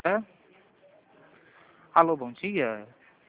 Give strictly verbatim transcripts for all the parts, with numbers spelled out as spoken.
É? Alô, bom dia.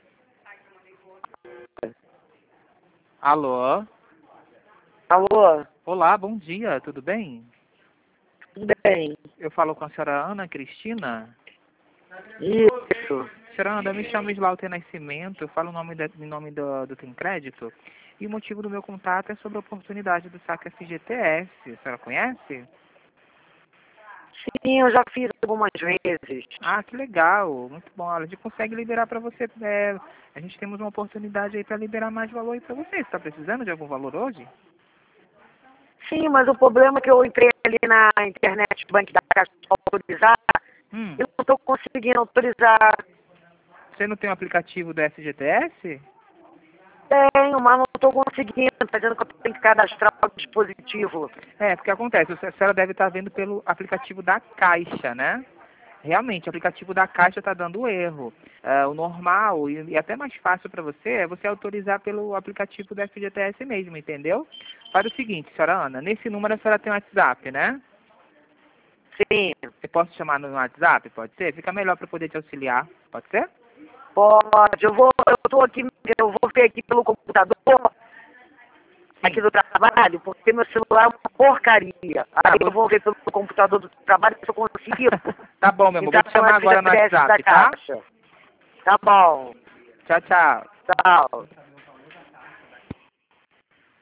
Alô? Alô? Olá, bom dia, tudo bem? Tudo bem? Eu falo com a senhora Ana Cristina. Isso. Senhora Ana, me chamo Slauter Nascimento, eu falo em nome, da, em nome do, do Tem Crédito. E o motivo do meu contato é sobre a oportunidade do saque F G T S. A senhora conhece? Sim, eu já fiz algumas vezes. Ah, que legal, muito bom. Olha, a gente consegue liberar para você. É, a gente temos uma oportunidade aí para liberar mais valor aí para você. Você está precisando de algum valor hoje? Sim, mas o problema é que eu entrei ali na internet do Banco da Caixa para autorizar, Hum, eu não estou conseguindo autorizar. você não tem o aplicativo do F G T S? Tenho, mas não estou conseguindo, está dizendo que eu tenho que cadastrar o dispositivo. É, porque acontece, a senhora deve estar vendo pelo aplicativo da Caixa, né? Realmente, o aplicativo da Caixa está dando erro. É, o normal e, e até mais fácil para você é você autorizar pelo aplicativo do F G T S mesmo, entendeu? Faz o seguinte, senhora Ana, nesse número a senhora tem um WhatsApp, né? Sim, Eu posso chamar no WhatsApp, pode ser? Fica melhor para poder te auxiliar, pode ser? pode. Eu vou, eu estou aqui, eu vou ver aqui pelo computador, aqui Sim. do trabalho, porque meu celular é uma porcaria. Tá, Aí vou... eu vou ver pelo computador do trabalho se eu consigo. Tá bom, meu amor, vou Entrar te no chamar agora no F G T S da WhatsApp, tá? Caixa. Tá bom. Tchau, tchau. Tchau.